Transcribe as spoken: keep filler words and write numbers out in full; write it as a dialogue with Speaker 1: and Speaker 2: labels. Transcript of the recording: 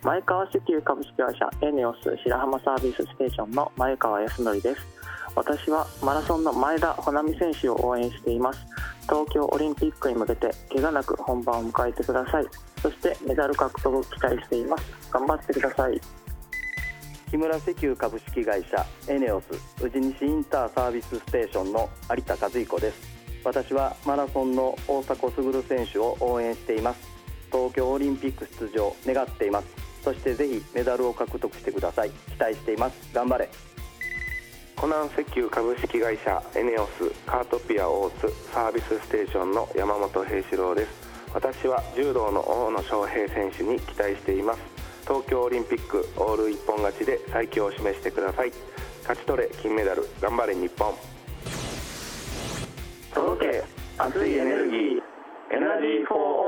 Speaker 1: 前川石油株式会社エネオス白浜サービスステーションの前川康則です。私はマラソンの前田穂波選手を応援しています。東京オリンピックに向けて怪我なく本番を迎えてください。そしてメダル獲得を期待しています。頑張ってください。
Speaker 2: 木村石油株式会社エネオス宇治西インターサービスステーションの有田和彦です。私はマラソンの大迫傑選手を応援しています。東京オリンピック出場願っています。そしてぜひメダルを獲得してください。期待しています。頑張れ。
Speaker 3: 湖南石油株式会社エネオスカートピア大津サービスステーションの山本平志郎です。私は柔道の大野将平選手に期待しています。東京オリンピックオール一本勝ちで最強を示してください。勝ち取れ金メダル、頑張れ日本。
Speaker 4: 届け熱いエネルギー、エナジーフォー